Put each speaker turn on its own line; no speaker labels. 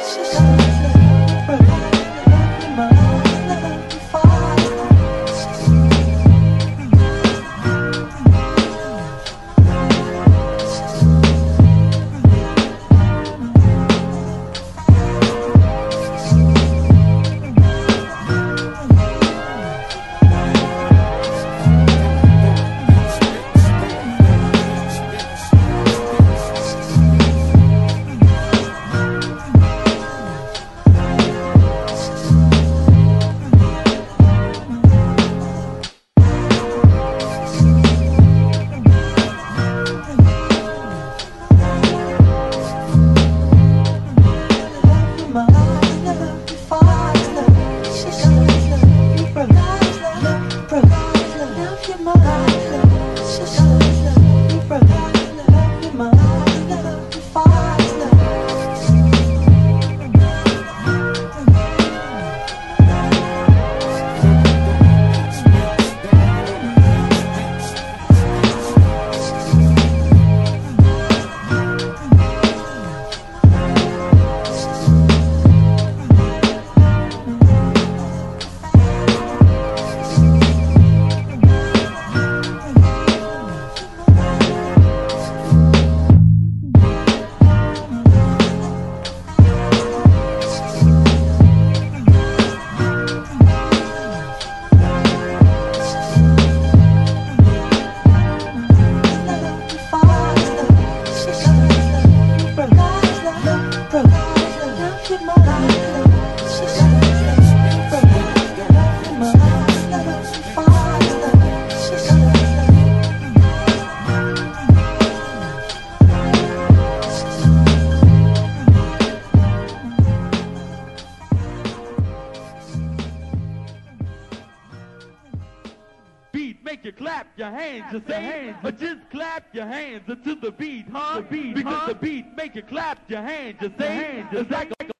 Make you clap your hands, just say hands, but just clap your hands to the beat, huh? Because the beat make you clap your hands, just say hands, just like